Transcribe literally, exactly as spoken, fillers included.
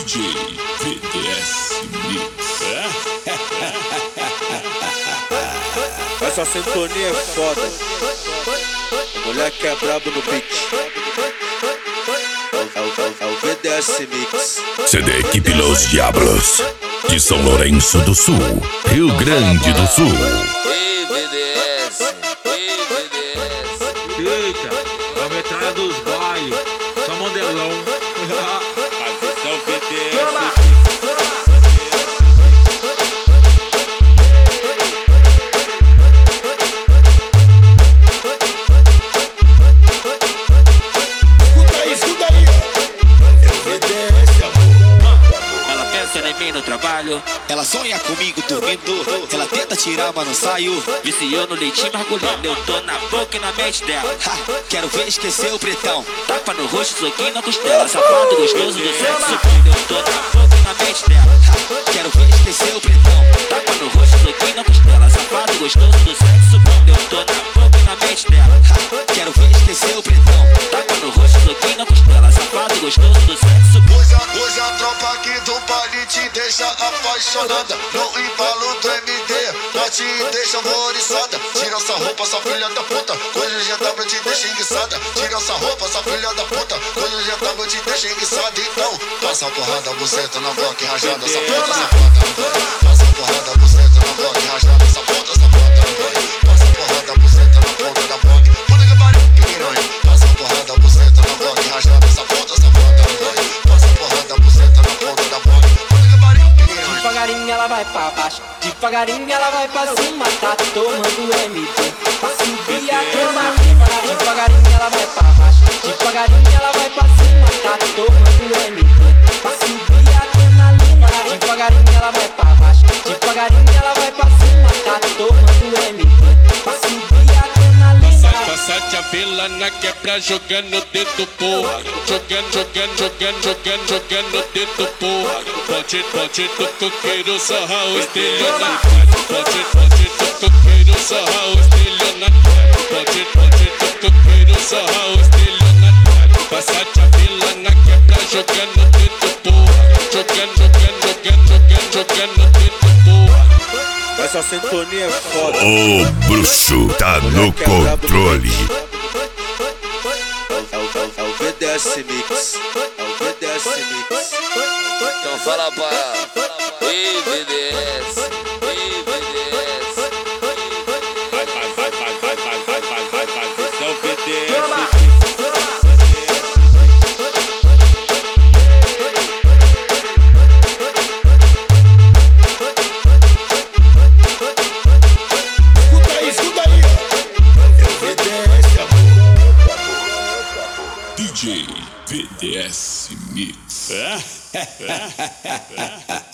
D J V D S Mix. Essa sintonia é foda. O moleque é brabo no beat. É o, é o, é o V D S Mix. C D Equipe Los Diablos, de São Lourenço do Sul, Rio Grande do Sul. Ei, V D S, ei, V D S. Eita, a metralha dos bailes, só modelão. Atenção V D S. Em mim no trabalho, ela sonha comigo dormindo. Ela tenta tirar, mas não saio. Viciou no leitinho mergulhando. Eu tô na boca e na mente dela. Ha, quero ver esquecer o pretão. Tapa no rosto, soquinho na costela. Safado gostoso do sexo. Eu tô na boca e na mente dela. Ha, quero ver esquecer o pretão. Tapa no rosto, soquinho na costela. Safado gostoso do sexo. Eu tô na boca e na mente dela. Ha, quero ver esquecer o pretão. Tapa no rosto, soquinho na costela. Safado gostoso do sexo. Hoje a, hoje a tropa aqui do baile te deixa apaixonada. No embalo do M D, nós te deixa horrorizada. Tira essa roupa, essa filha da puta. Coisa de G W te deixa enguiçada. Tira essa roupa, essa filha da puta. Coisa de G W te deixa enguiçada. Então, passa a porrada, buceta na boca rajada. Essa puta, essa puta, passa a porrada, buceta na boca rajada. Essa puta, essa puta, passa a porrada, buceta na ponta da boca. Puta que pariu, piranha. Passa a porrada, buceta na boca rajada. Essa puta, essa puta, passa a porrada, buceta na ponta da boca. Devagarinho ela vai pra baixo, devagarinho ela vai pra cima, tá tomando M D pra subir a adrenalina. Devagarinho ela vai pra baixo, devagarinho ela vai pra cima, tá tomando M D pra subir a adrenalina. Devagarinho ela vai pra baixo, devagarinho ela vai pra cima, tá tomando M D pra subir a adrenalina. Passa a vela na quebra, jogando dedo porra. Jogando, jogando, jogando, jogando, jogando dedo porra. Pode, pode, do coqueiro, sarrar o estelionato. Pode, pode, do coqueiro, sarrar o estelionato. Pode, pode, do coqueiro, sarrar o estelionato. Passa a vela na quebra, jogando dedo porra. Jogando, jogando, jogando, jogando, jogando dedo porra. Essa sintonia é foda. O bruxo tá no controle. É o, é o, é o V D S Mix. É o V D S Mix. Então fala pra ela. Ei, V D S, ei, V D S. Vai, vai, vai, vai, vai, vai, vai, vai, vai, vai. Atenção V D S. D J V D S Mix.